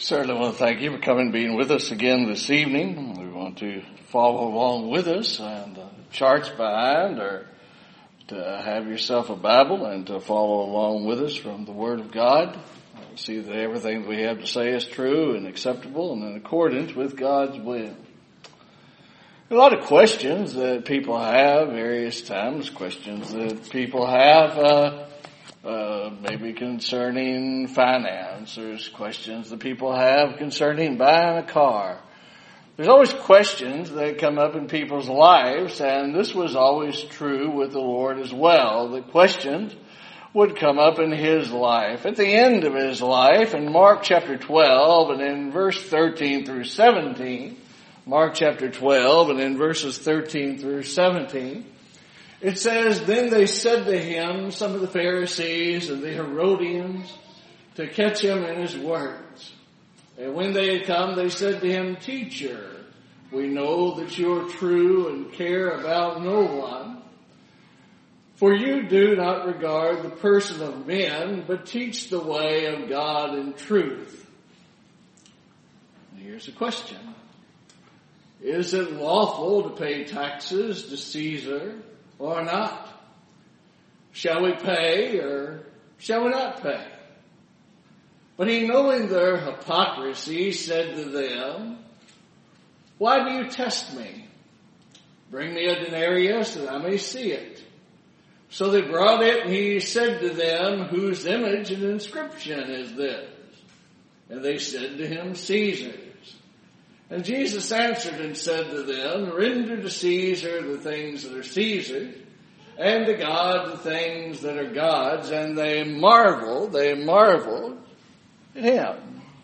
Certainly want to thank you for coming and being with us again this evening. We want to follow along with us, and charts behind, or to have yourself a Bible and to follow along with us from the Word of God. See that everything that we have to say is true and acceptable and in accordance with God's will. A lot of questions that people have, various times, questions that people have, maybe concerning finance. There's questions that people have concerning buying a car. There's always questions that come up in people's lives, and this was always true with the Lord as well. The questions would come up in His life. At the end of His life, in Mark chapter 12, and in verse 13 through 17, Mark chapter 12, and in verses 13 through 17, it says, "Then they said to him, some of the Pharisees and the Herodians, to catch him in his words. And when they had come, they said to him, 'Teacher, we know that you are true and care about no one. For you do not regard the person of men, but teach the way of God in truth.'" Here's the question. Is it lawful to pay taxes to Caesar or not? Shall we pay or shall we not pay? But he, knowing their hypocrisy, said to them, "Why do you test me? Bring me a denarius that I may see it." So they brought it, and he said to them, "Whose image and inscription is this?" And they said to him, "Caesar's." And Jesus answered and said to them, "Render to Caesar the things that are Caesar's, and to God the things that are God's." And they marveled at him.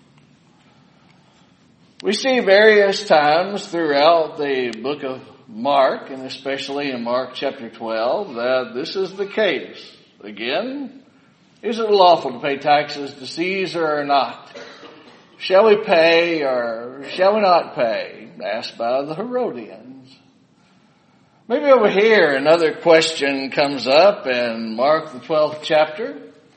We see various times throughout the book of Mark, and especially in Mark chapter 12, that this is the case. Again, is it lawful to pay taxes to Caesar or not? Shall we pay or shall we not pay? Asked by the Herodians. Maybe over here another question comes up in Mark the 12th chapter.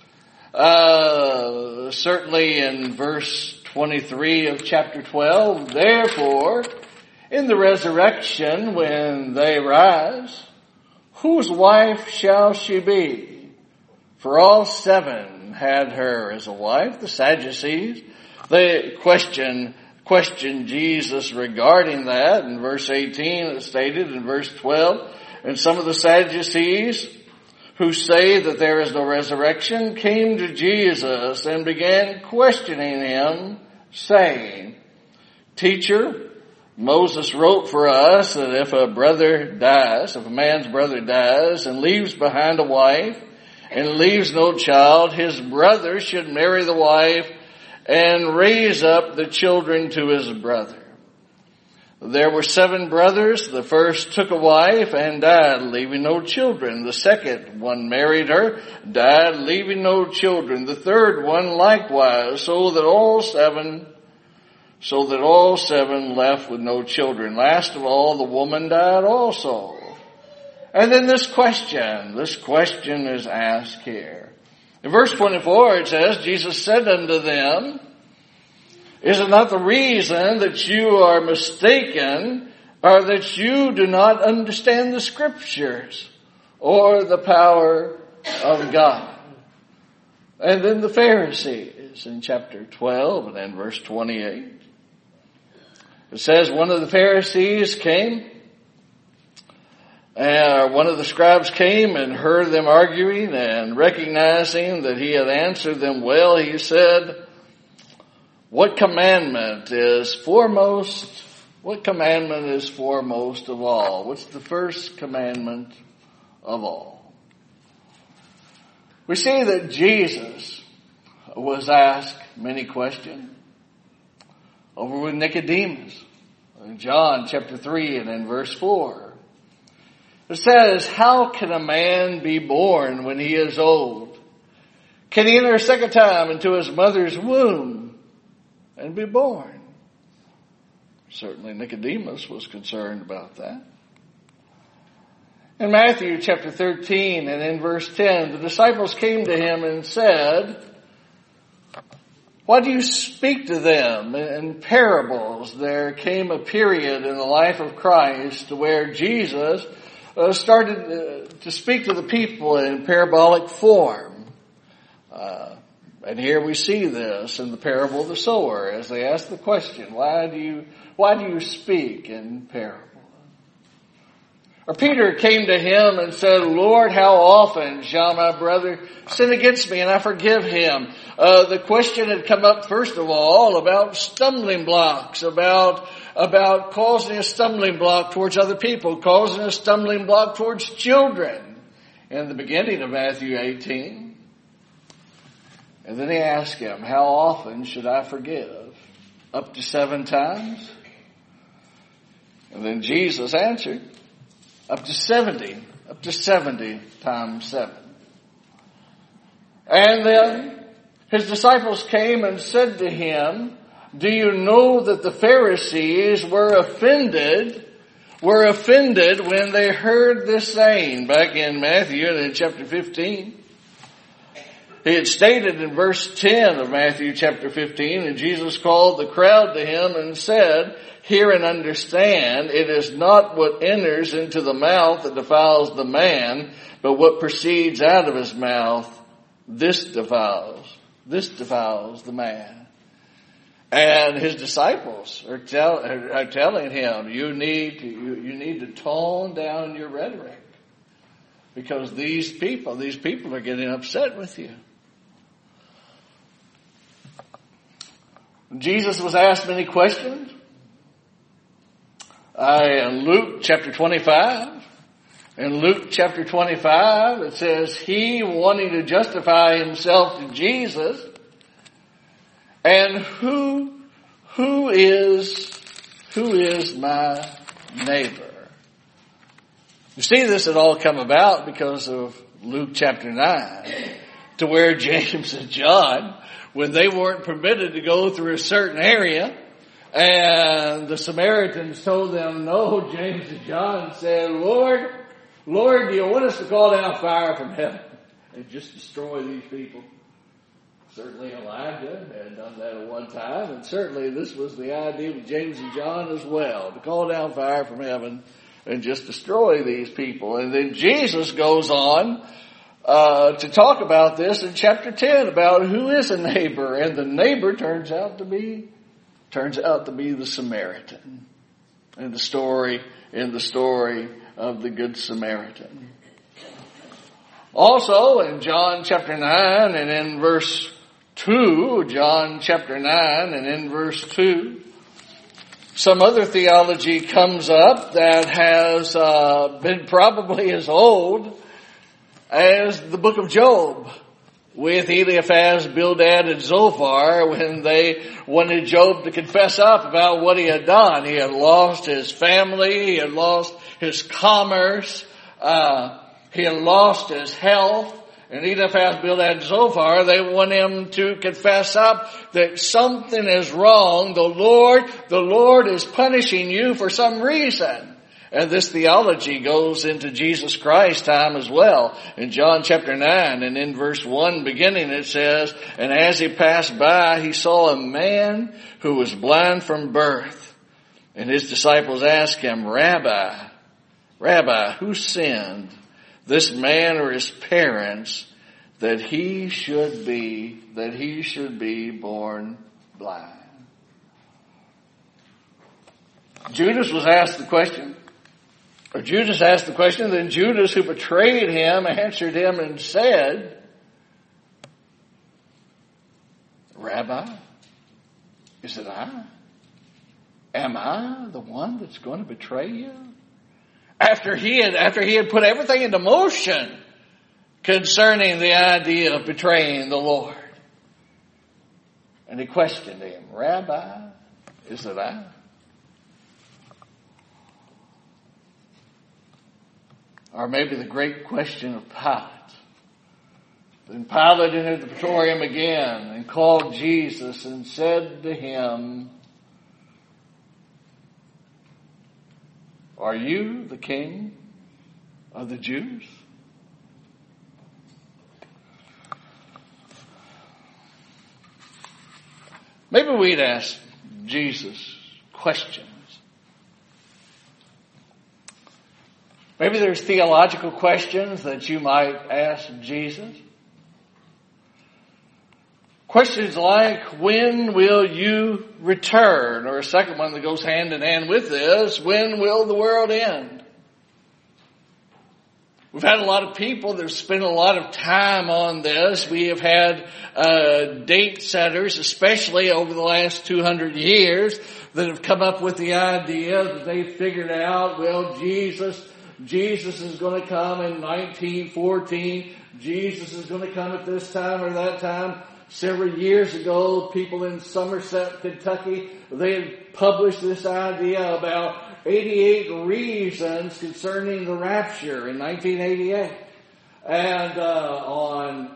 Certainly in verse 23 of chapter 12. "Therefore, in the resurrection when they rise, whose wife shall she be? For all seven had her as a wife." The Sadducees, they question Jesus regarding that. In verse 18 it's stated, in verse 12, "And some of the Sadducees who say that there is no resurrection came to Jesus and began questioning him, saying, 'Teacher, Moses wrote for us that if a man's brother dies and leaves behind a wife and leaves no child, his brother should marry the wife and raise up the children to his brother. There were 7 brothers. The first took a wife and died, leaving no children. The second one married her, died, leaving no children. The third one likewise, so that all seven left with no children. Last of all, the woman died also." And then this question is asked here. In verse 24 it says, "Jesus said unto them, Is it not the reason that you are mistaken, or that you do not understand the Scriptures, or the power of God?" And then the Pharisees in chapter 12 and then verse 28. It says, "One of the Pharisees came, one of the scribes came and heard them arguing, and recognizing that he had answered them well, he said, 'What commandment is foremost? What commandment is foremost of all?'" What's the first commandment of all? We see that Jesus was asked many questions over with Nicodemus in John chapter 3 and in verse 4. It says, "How can a man be born when he is old? Can he enter a second time into his mother's womb and be born?" Certainly Nicodemus was concerned about that. In Matthew chapter 13 and in verse 10, the disciples came to him and said, Why do you speak to them in parables? There came a period in the life of Christ where Jesus started to speak to the people in parabolic form. And here we see this in the parable of the sower as they ask the question, why do you speak in parables? Or Peter came to him and said, Lord, how often shall my brother sin against me and I forgive him? The question had come up first of all about stumbling blocks, about causing a stumbling block towards other people, causing a stumbling block towards children in the beginning of Matthew 18. And then he asked him, how often should I forgive? Up to 7 times? And then Jesus answered, up to 70 times 7. And then his disciples came and said to him, do you know that the Pharisees were offended when they heard this saying? Back in Matthew in chapter 15. He had stated in verse 10 of Matthew chapter 15, and Jesus called the crowd to him and said, hear and understand, it is not what enters into the mouth that defiles the man, but what proceeds out of his mouth, this defiles the man. And his disciples are telling him, you need to tone down your rhetoric, because these people are getting upset with you. Jesus was asked many questions. In Luke chapter 25, it says, he wanting to justify himself to Jesus, and who is my neighbor? You see, this had all come about because of Luke chapter 9, to where James and John, when they weren't permitted to go through a certain area, and the Samaritans told them no, James and John said, Lord, do you want us to call down fire from heaven and just destroy these people? Certainly Elijah had done that at one time, and certainly this was the idea of James and John as well, to call down fire from heaven and just destroy these people. And then Jesus goes on to talk about this in chapter 10, about who is a neighbor, and the neighbor turns out to be the Samaritan in the story of the Good Samaritan. Also in John chapter 9 and in verse 2, some other theology comes up that has been probably as old as the book of Job, with Eliphaz, Bildad, and Zophar, when they wanted Job to confess up about what he had done. He had lost his family, he had lost his commerce, he had lost his health. And Eliphaz, Bildad, and Zophar, they want him to confess up that something is wrong. The Lord is punishing you for some reason. And this theology goes into Jesus Christ's time as well. In John chapter 9 and in verse 1 beginning it says, and as he passed by, he saw a man who was blind from birth. And his disciples asked him, Rabbi, who sinned, this man or his parents, that he should be born blind? Judas asked the question, then Judas, who betrayed him, answered him and said, Rabbi, is it I? Am I the one that's going to betray you? After he had put everything into motion concerning the idea of betraying the Lord. And he questioned him, Rabbi, is it I? Or maybe the great question of Pilate. Then Pilate entered the praetorium again and called Jesus and said to him, Are you the king of the Jews? Maybe we'd ask Jesus questions. Maybe there's theological questions that you might ask Jesus. Questions like, when will you return? Or a second one that goes hand in hand with this, when will the world end? We've had a lot of people that have spent a lot of time on this. We have had date setters, especially over the last 200 years, that have come up with the idea that they figured out, well, Jesus is going to come in 1914. Jesus is going to come at this time or that time. Several years ago, people in Somerset, Kentucky, they had published this idea about 88 reasons concerning the rapture in 1988. And on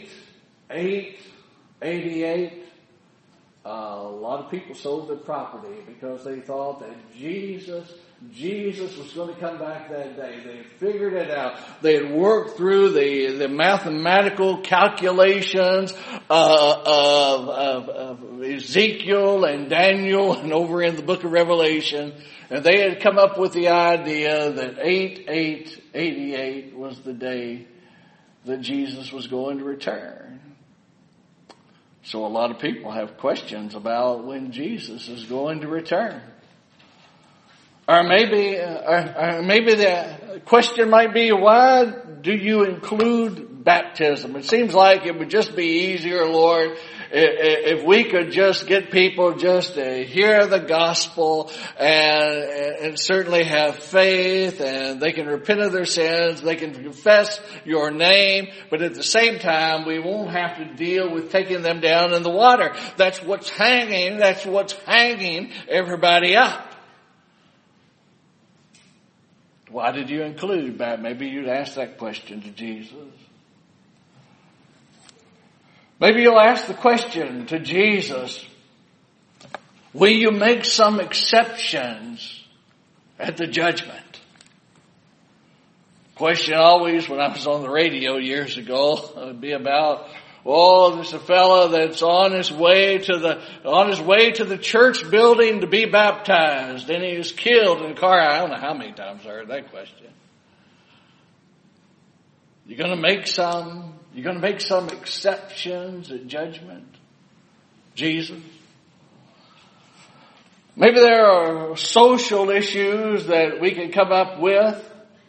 8/8/88, a lot of people sold their property because they thought that Jesus was going to come back that day. They had figured it out. They had worked through the mathematical calculations of Ezekiel and Daniel and over in the book of Revelation. And they had come up with the idea that 8/8/88 was the day that Jesus was going to return. So a lot of people have questions about when Jesus is going to return. Or maybe the question might be, why do you include baptism? It seems like it would just be easier, Lord, if we could just get people just to hear the gospel and certainly have faith, and they can repent of their sins, they can confess your name, but at the same time we won't have to deal with taking them down in the water. That's what's hanging everybody up. Why did you include that? Maybe you'd ask that question to Jesus. Maybe you'll ask the question to Jesus, will you make some exceptions at the judgment? Question always, when I was on the radio years ago, would be about, there's a fellow that's on his way to the church building to be baptized, and he was killed in a car. I don't know how many times I heard that question. You're going to make some exceptions at judgment, Jesus? Maybe there are social issues that we can come up with.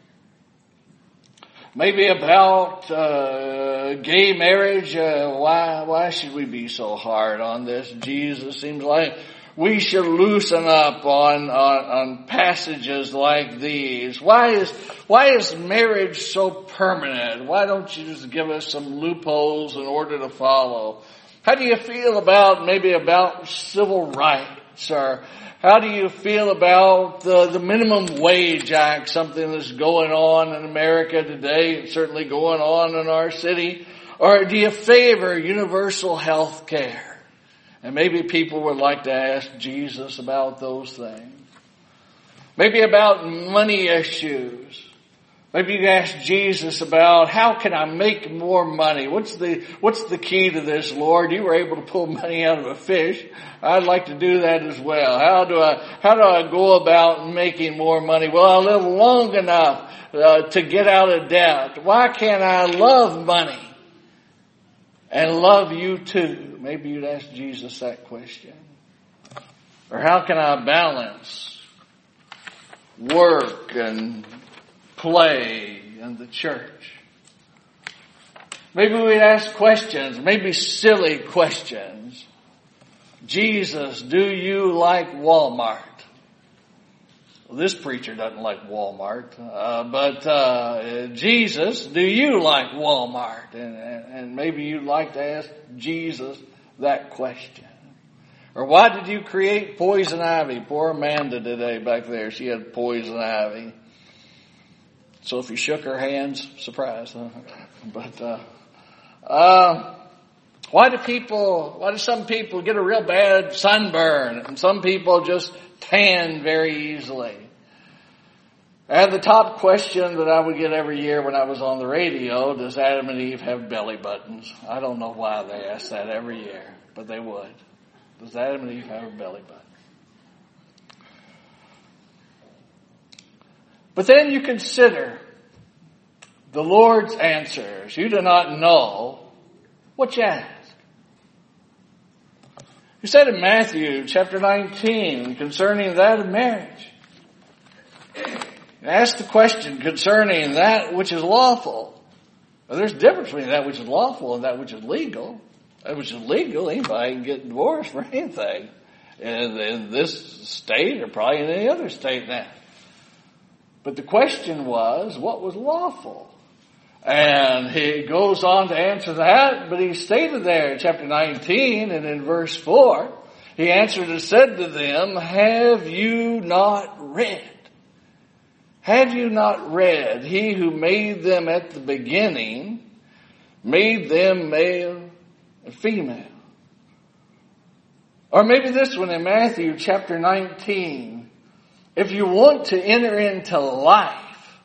Maybe about gay marriage. Why should we be so hard on this? Jesus, seems like we should loosen up on passages like these. Why is marriage so permanent? Why don't you just give us some loopholes in order to follow? How do you feel about civil rights? Or how do you feel about the Minimum Wage Act, something that's going on in America today and certainly going on in our city? Or do you favor universal health care? And maybe people would like to ask Jesus about those things. Maybe about money issues. Maybe you ask Jesus about, how can I make more money? What's the key to this, Lord? You were able to pull money out of a fish. I'd like to do that as well. How do I go about making more money? Will I live long enough to get out of debt? Why can't I love money and love you too? Maybe you'd ask Jesus that question. Or how can I balance work and play in the church? Maybe we'd ask questions, maybe silly questions. Jesus, do you like Walmart? Well, this preacher doesn't like Walmart, but Jesus, do you like Walmart? And maybe you'd like to ask Jesus that question. Or why did you create poison ivy? Poor Amanda today back there, she had poison ivy. So if you shook her hands, surprise, huh? But why do some people get a real bad sunburn and some people just tan very easily? And the top question that I would get every year when I was on the radio, does Adam and Eve have belly buttons? I don't know why they asked that every year, but they would. Does Adam and Eve have a belly button? But then you consider the Lord's answers. You do not know what you ask. He said in Matthew chapter 19 concerning that of marriage. Ask the question concerning that which is lawful. Well, there's a difference between that which is lawful and that which is legal. That which is legal, anybody can get divorced for anything. In this state or probably in any other state now. But the question was, what was lawful? And he goes on to answer that, but he stated there in chapter 19 and in verse 4, he answered and said to them, have you not read? Have you not read? He who made them at the beginning made them male and female. Or maybe this one in Matthew chapter 19. If you want to enter into life,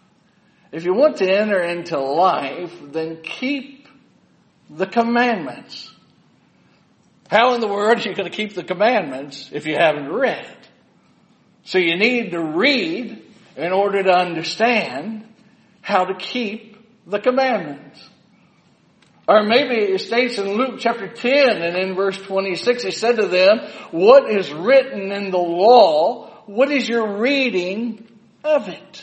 then keep the commandments. How in the world are you going to keep the commandments if you haven't read? So you need to read in order to understand how to keep the commandments. Or maybe it states in Luke chapter 10 and in verse 26, he said to them, what is written in the law? What is your reading of it?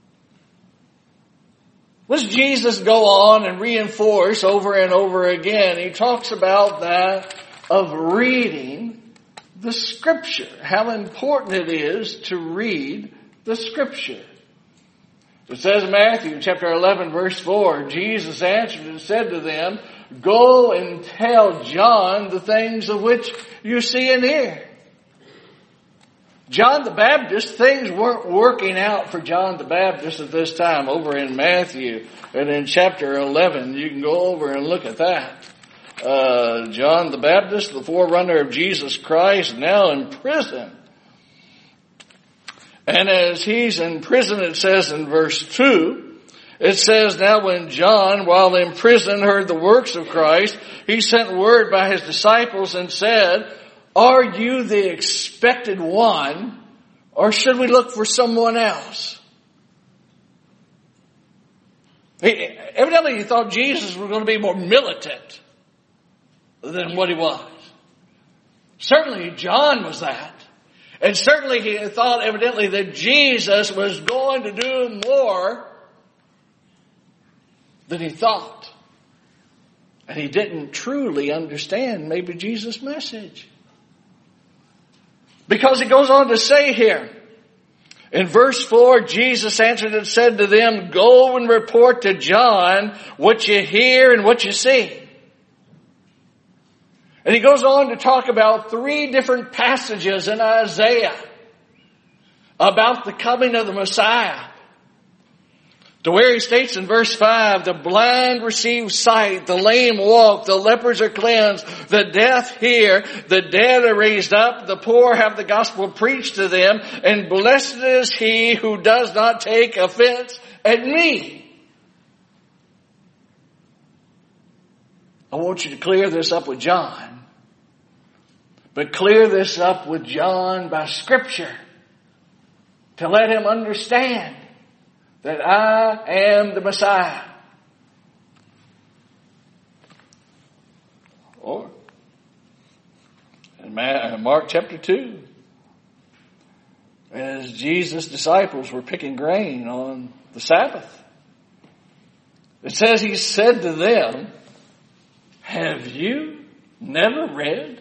What does Jesus go on and reinforce over and over again? He talks about that of reading the Scripture. How important it is to read the Scripture. It says in Matthew chapter 11 verse 4, Jesus answered and said to them, go and tell John the things of which you see and hear. John the Baptist, things weren't working out for John the Baptist at this time. Over in Matthew and in chapter 11, you can go over and look at that. John the Baptist, the forerunner of Jesus Christ, now in prison. And as he's in prison, it says in verse 2, it says, now when John, while in prison, heard the works of Christ, he sent word by his disciples and said, are you the expected one, or should we look for someone else? Evidently he thought Jesus was going to be more militant than what he was. Certainly John was that. And certainly he thought evidently that Jesus was going to do more than he thought. And he didn't truly understand maybe Jesus' message. Because it goes on to say here, in verse 4, Jesus answered and said to them, go and report to John what you hear and what you see. And he goes on to talk about 3 different passages in Isaiah about the coming of the Messiah. To where he states in verse 5, the blind receive sight, the lame walk, the lepers are cleansed, the deaf hear, the dead are raised up, the poor have the gospel preached to them, and blessed is he who does not take offense at me. I want you to clear this up with John. But clear this up with John by Scripture. To let him understand that I am the Messiah. Or in Mark chapter 2, as Jesus' disciples were picking grain on the Sabbath, it says he said to them, have you never read?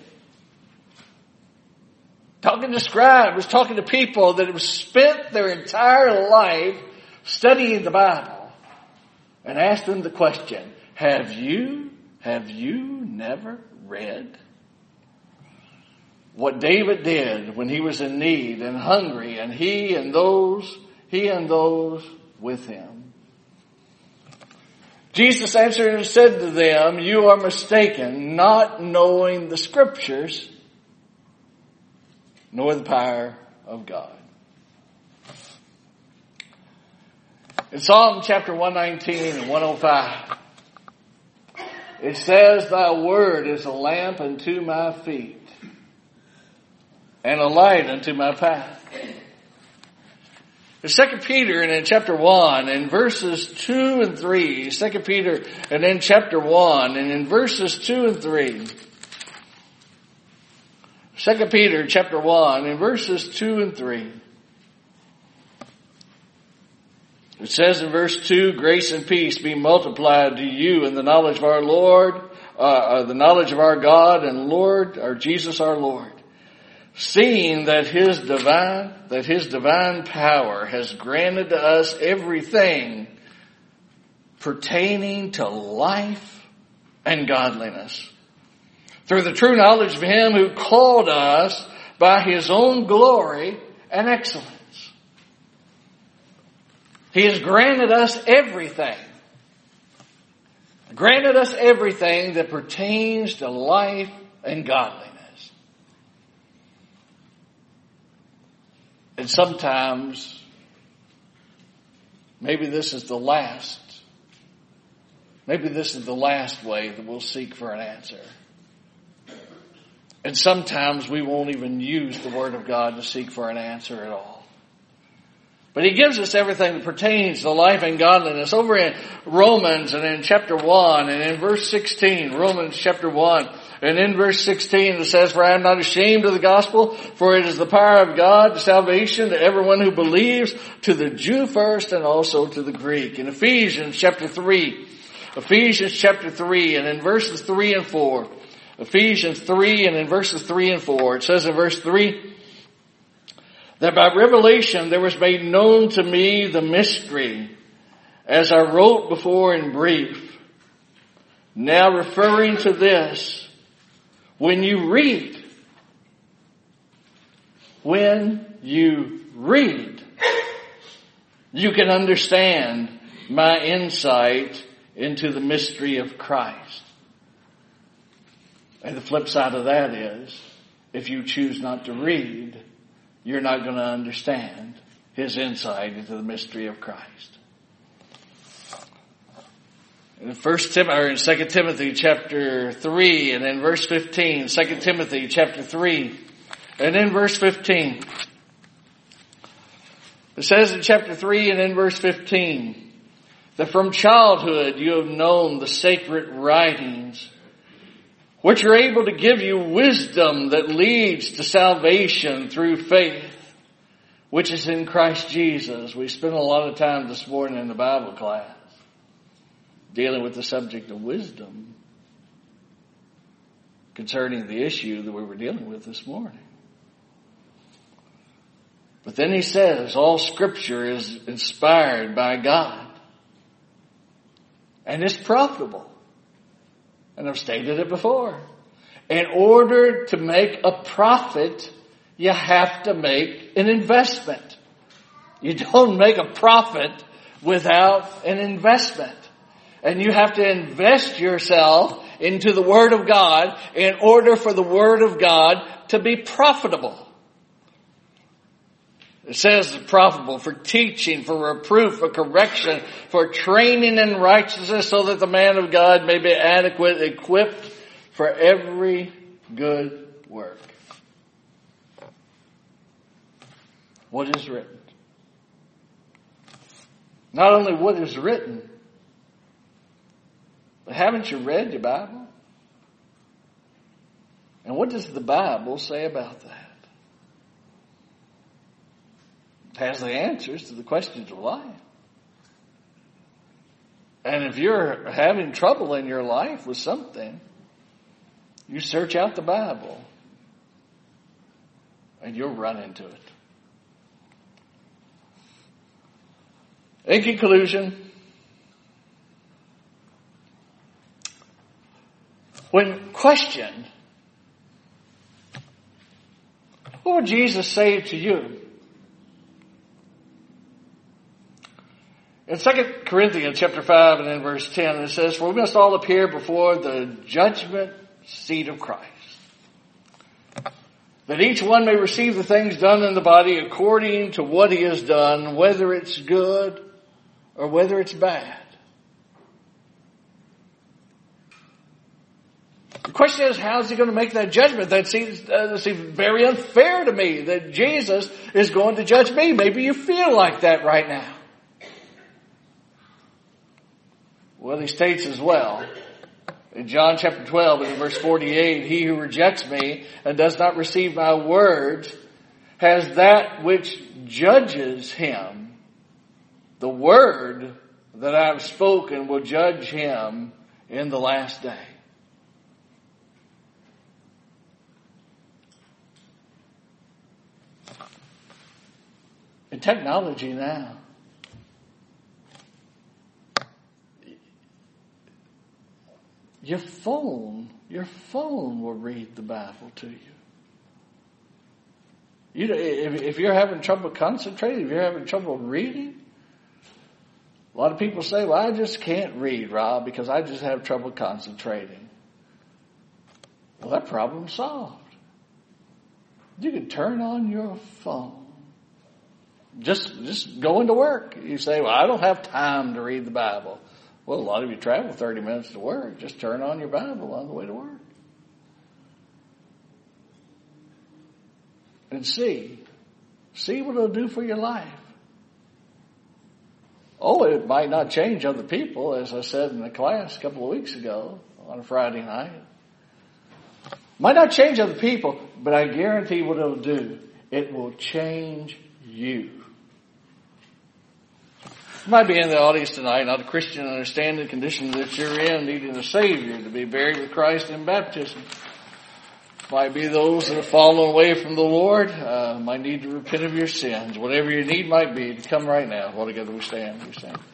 Talking to scribes, talking to people that have spent their entire life studying the Bible, and asked them the question, have you never read what David did when he was in need and hungry, and he and those with him? Jesus answered and said to them, you are mistaken, not knowing the Scriptures, nor the power of God. In Psalm chapter 119 and 105, it says, thy word is a lamp unto my feet and a light unto my path. In 2 Peter and in chapter 1 in verses 2 and 3, 2 Peter and in chapter 1 and in verses 2 and 3, 2 Peter chapter 1 in verses 2 and 3, it says in verse 2, grace and peace be multiplied to you in the knowledge of our Lord, the knowledge of our God and Lord, our Jesus our Lord. Seeing that his divine power has granted to us everything pertaining to life and godliness, through the true knowledge of him who called us by his own glory and excellence. He has granted us everything. Granted us everything that pertains to life and godliness. And sometimes, maybe this is the last way that we'll seek for an answer. And sometimes we won't even use the Word of God to seek for an answer at all. But he gives us everything that pertains to life and godliness. Over in Romans and in chapter 1 and in verse 16, Romans chapter 1 and in verse 16 it says, for I am not ashamed of the gospel, for it is the power of God to salvation to everyone who believes, to the Jew first and also to the Greek. In Ephesians chapter 3 and in verses 3 and 4, Ephesians 3 and in verses 3 and 4, it says in verse 3, that by revelation there was made known to me the mystery, as I wrote before in brief. Now referring to this, when you read, you can understand my insight into the mystery of Christ. And the flip side of that is, if you choose not to read, you're not going to understand his insight into the mystery of Christ. In 2 Timothy chapter 3 and in verse 15, 2 Timothy chapter 3 and in verse 15, it says in chapter 3 and in verse 15, that from childhood you have known the sacred writings, which are able to give you wisdom that leads to salvation through faith, which is in Christ Jesus. We spent a lot of time this morning in the Bible class dealing with the subject of wisdom concerning the issue that we were dealing with this morning. But then he says, all Scripture is inspired by God and is profitable. And I've stated it before. In order to make a profit, you have to make an investment. You don't make a profit without an investment. And you have to invest yourself into the Word of God in order for the Word of God to be profitable. It says it's profitable for teaching, for reproof, for correction, for training in righteousness, so that the man of God may be adequate, equipped for every good work. What is written? Not only what is written, but haven't you read your Bible? And what does the Bible say about that? It has the answers to the questions of life. And if you're having trouble in your life with something, you search out the Bible and you'll run into it. In conclusion, when questioned, what would Jesus say to you? In 2 Corinthians chapter 5 and in verse 10, it says, for we must all appear before the judgment seat of Christ, that each one may receive the things done in the body according to what he has done, whether it's good or whether it's bad. question is, how is he going to make that judgment? That seems very unfair to me, that Jesus is going to judge me. Maybe you feel like that right now. Well, he states as well, in John chapter 12, in verse 48, he who rejects me and does not receive my words has that which judges him. The word that I have spoken will judge him in the last day. In technology now, your phone will read the Bible to you. If you're having trouble concentrating, if you're having trouble reading, a lot of people say, well, I just can't read, Rob, because I just have trouble concentrating. Well, that problem's solved. You can turn on your phone. Just going to work. You say, well, I don't have time to read the Bible. Well, a lot of you travel 30 minutes to work. Just turn on your Bible on the way to work. And see what it'll do for your life. Oh, it might not change other people, as I said in the class a couple of weeks ago on a Friday night. Might not change other people, but I guarantee what it'll do. It will change you. You might be in the audience tonight, not a Christian, understand the condition that you're in, needing a Savior to be buried with Christ in baptism. Might be those that have fallen away from the Lord, might need to repent of your sins. Whatever your need might be, come right now. While together we stand.